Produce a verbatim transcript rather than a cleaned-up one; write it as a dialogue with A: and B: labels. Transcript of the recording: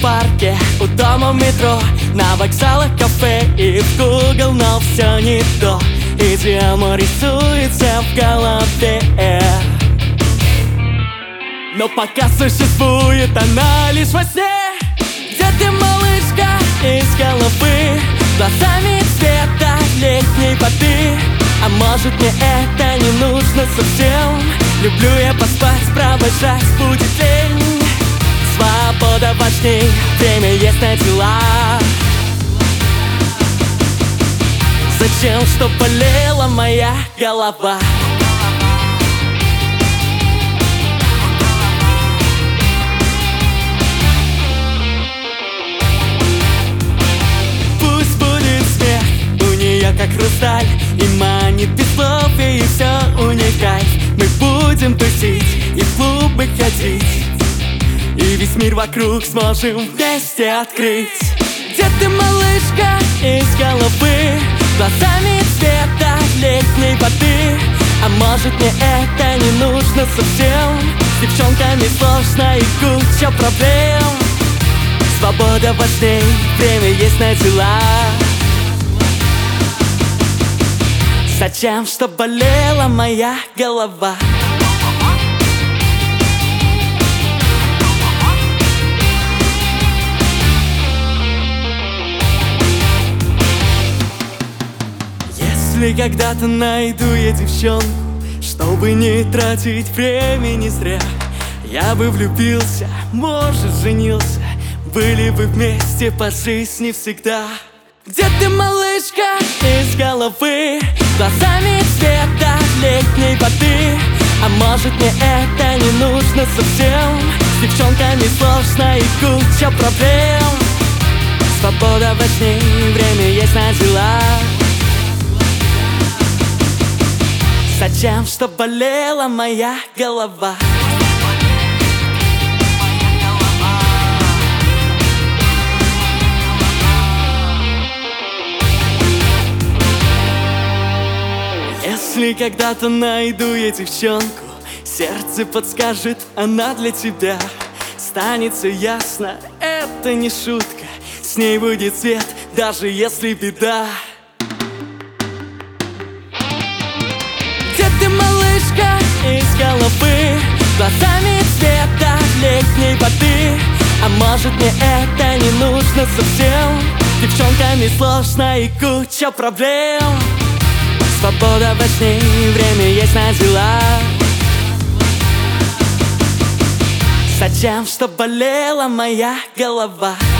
A: парке, у дома в метро, на вокзалах, кафе и в Google, но все не то. И тема рисуется в голове. Но пока существует она лишь во сне. Где ты, малышка, из головы, глазами цвета летней воды? А может, мне это не нужно совсем? Люблю я поспать, провожать будет лень. Свобода важней, время есть на дела. Зачем, чтоб болела моя голова? Пусть будет смех, у нее как хрусталь, и манит без слов, и все у ней кайф. Мы будем тусить и в клубы ходить, и весь мир вокруг сможем вместе открыть. Где ты, малышка, из головы, глазами цвета летней воды? А может, мне это не нужно совсем? С девчонками сложно и куча проблем. Свобода важней, время есть на дела. Зачем, чтоб болела моя голова? Если когда-то найду я девчонку, чтобы не тратить времени зря, я бы влюбился, может, женился, были бы вместе по жизни всегда. Где ты, малышка, из головы, глазами цвета летней воды? А может, мне это не нужно совсем? С девчонками сложно и куча проблем. Свобода важней, время есть на дела. Зачем, чтоб болела моя голова? Если когда-то найду я девчонку, сердце подскажет, она для тебя. Станет все ясно, это не шутка, с ней будет свет, даже если беда. Где ты, малышка, из головы, глазами цвета летней воды? А может, мне это не нужно совсем? С девчонками сложно и куча проблем. Свобода важней, время есть на дела. Зачем, чтоб болела моя голова?